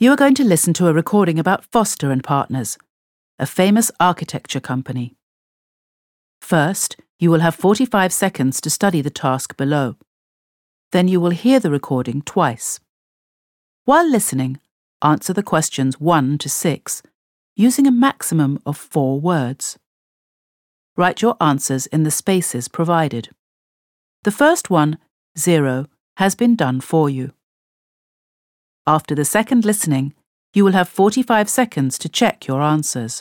You are going to listen to a recording about Foster and Partners, a famous architecture company. First, you will have 45 seconds to study the task below. Then you will hear the recording twice. While listening, answer the questions 1 to 6, using a maximum of 4 words. Write your answers in the spaces provided. The first one, 0, has been done for you. After the second listening, you will have 45 seconds to check your answers.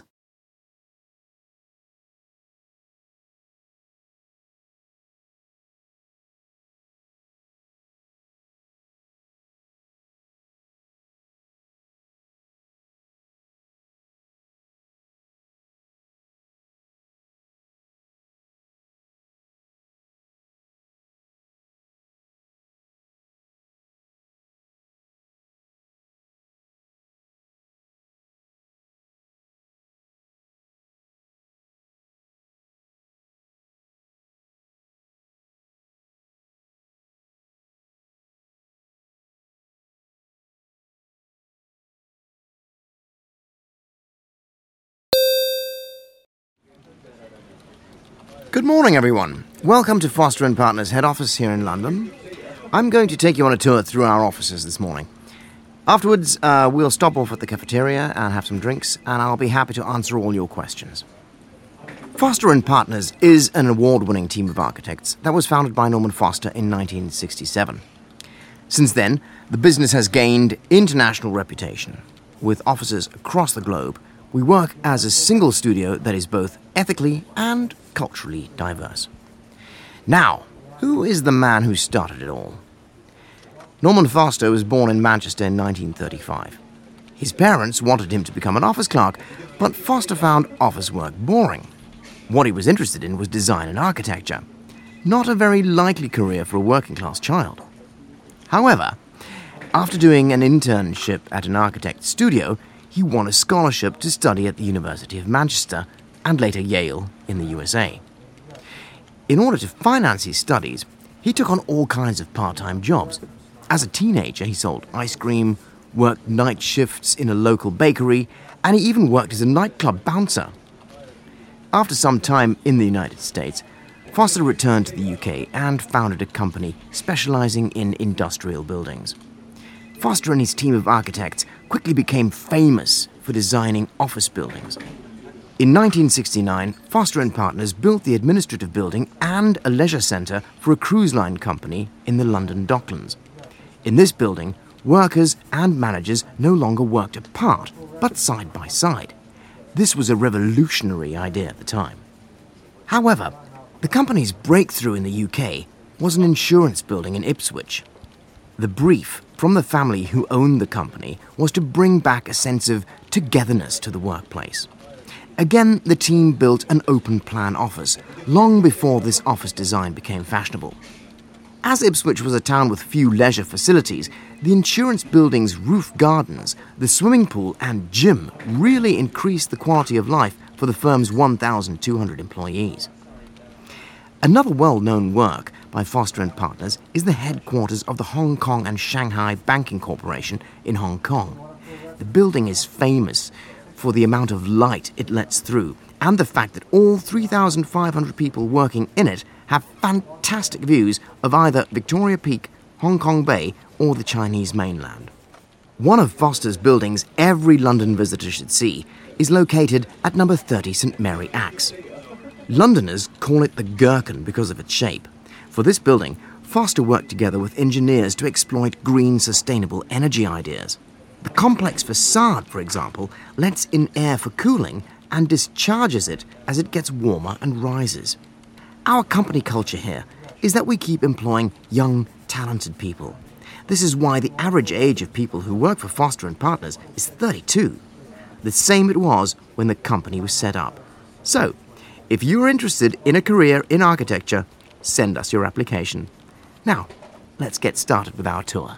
Good morning, everyone. Welcome to Foster & Partners head office here in London. I'm going to take you on a tour through our offices this morning. Afterwards, we'll stop off at the cafeteria and have some drinks, and I'll be happy to answer all your questions. Foster & Partners is an award-winning team of architects that was founded by Norman Foster in 1967. Since then, the business has gained international reputation. With offices across the globe, we work as a single studio that is both ethically and culturally diverse. Now, who is the man who started it all? Norman Foster was born in Manchester in 1935. His parents wanted him to become an office clerk, but Foster found office work boring. What he was interested in was design and architecture, not a very likely career for a working-class child. However, after doing an internship at an architect's studio, he won a scholarship to study at the University of Manchester and later Yale in the USA. In order to finance his studies, he took on all kinds of part-time jobs. As a teenager, he sold ice cream, worked night shifts in a local bakery, and he even worked as a nightclub bouncer. After some time in the United States, Foster returned to the UK and founded a company specializing in industrial buildings. Foster and his team of architects quickly became famous for designing office buildings. In 1969, Foster & Partners built the administrative building and a leisure centre for a cruise line company in the London Docklands. In this building, workers and managers no longer worked apart, but side by side. This was a revolutionary idea at the time. However, the company's breakthrough in the UK was an insurance building in Ipswich. The brief from the family who owned the company was to bring back a sense of togetherness to the workplace. Again, the team built an open-plan office, long before this office design became fashionable. As Ipswich was a town with few leisure facilities, the insurance building's roof gardens, the swimming pool and gym really increased the quality of life for the firm's 1,200 employees. Another well-known work by Foster & Partners is the headquarters of the Hong Kong and Shanghai Banking Corporation in Hong Kong. The building is famous for the amount of light it lets through and the fact that all 3,500 people working in it have fantastic views of either Victoria Peak, Hong Kong Bay, or the Chinese mainland. One of Foster's buildings every London visitor should see is located at number 30 St Mary Axe. Londoners call it the Gherkin because of its shape. For this building, Foster worked together with engineers to exploit green, sustainable energy ideas. The complex facade, for example, lets in air for cooling and discharges it as it gets warmer and rises. Our company culture here is that we keep employing young, talented people. This is why the average age of people who work for Foster & Partners is 32, the same it was when the company was set up. So, if you are interested in a career in architecture, send us your application. Now, let's get started with our tour.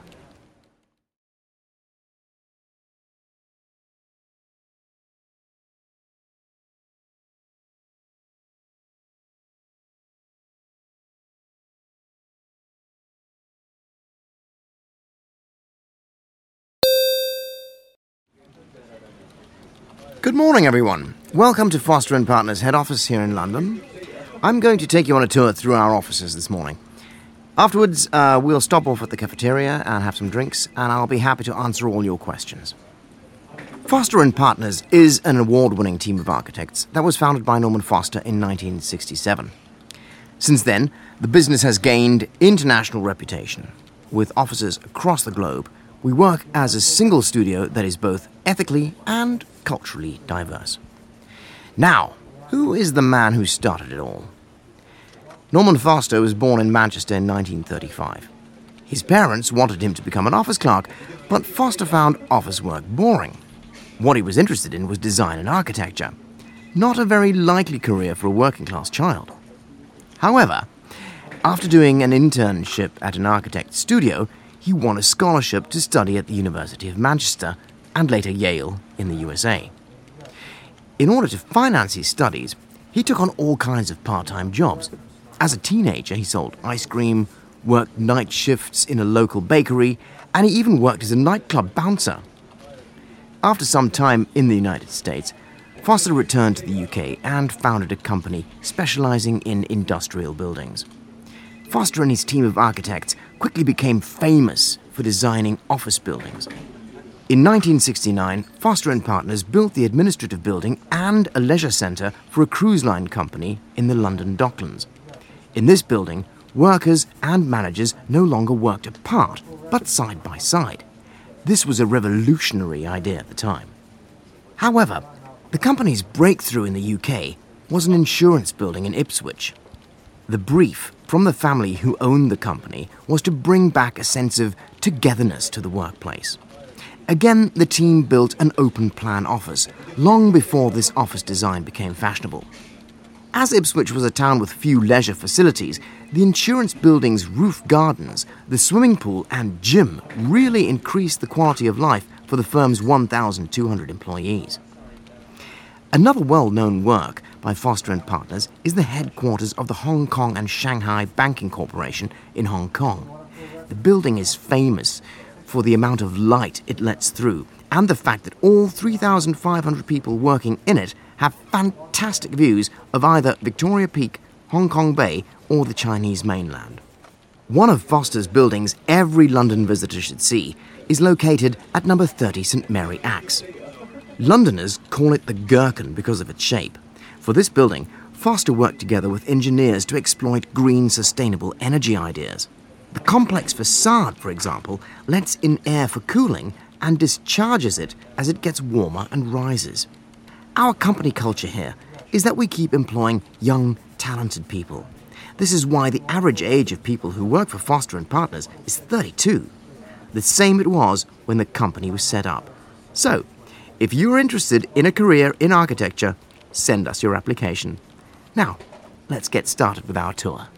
Good morning, everyone. Welcome to Foster & Partners head office here in London. I'm going to take you on a tour through our offices this morning. Afterwards, we'll stop off at the cafeteria and have some drinks, and I'll be happy to answer all your questions. Foster & Partners is an award-winning team of architects that was founded by Norman Foster in 1967. Since then, the business has gained international reputation. With offices across the globe, we work as a single studio that is both ethically and culturally diverse. Now, who is the man who started it all? Norman Foster was born in Manchester in 1935. His parents wanted him to become an office clerk, but Foster found office work boring. What he was interested in was design and architecture. Not a very likely career for a working-class child. However, after doing an internship at an architect's studio, he won a scholarship to study at the University of Manchester and later Yale in the USA. In order to finance his studies, he took on all kinds of part-time jobs. As a teenager, he sold ice cream, worked night shifts in a local bakery, and he even worked as a nightclub bouncer. After some time in the United States, Foster returned to the UK and founded a company specializing in industrial buildings. Foster and his team of architects quickly became famous for designing office buildings. In 1969, Foster & Partners built the administrative building and a leisure centre for a cruise line company in the London Docklands. In this building, workers and managers no longer worked apart, but side by side. This was a revolutionary idea at the time. However, the company's breakthrough in the UK was an insurance building in Ipswich. The brief from the family who owned the company was to bring back a sense of togetherness to the workplace. Again, the team built an open-plan office, long before this office design became fashionable. As Ipswich was a town with few leisure facilities, the insurance building's roof gardens, the swimming pool and gym really increased the quality of life for the firm's 1,200 employees. Another well-known work by Foster & Partners is the headquarters of the Hong Kong and Shanghai Banking Corporation in Hong Kong. The building is famous for the amount of light it lets through and the fact that all 3,500 people working in it have fantastic views of either Victoria Peak, Hong Kong Bay, or the Chinese mainland. One of Foster's buildings every London visitor should see is located at number 30 St Mary Axe. Londoners call it the Gherkin because of its shape. For this building, Foster worked together with engineers to exploit green, sustainable energy ideas. The complex facade, for example, lets in air for cooling and discharges it as it gets warmer and rises. Our company culture here is that we keep employing young, talented people. This is why the average age of people who work for Foster & Partners is 32. The same it was when the company was set up. So, if you're interested in a career in architecture, send us your application. Now, let's get started with our tour.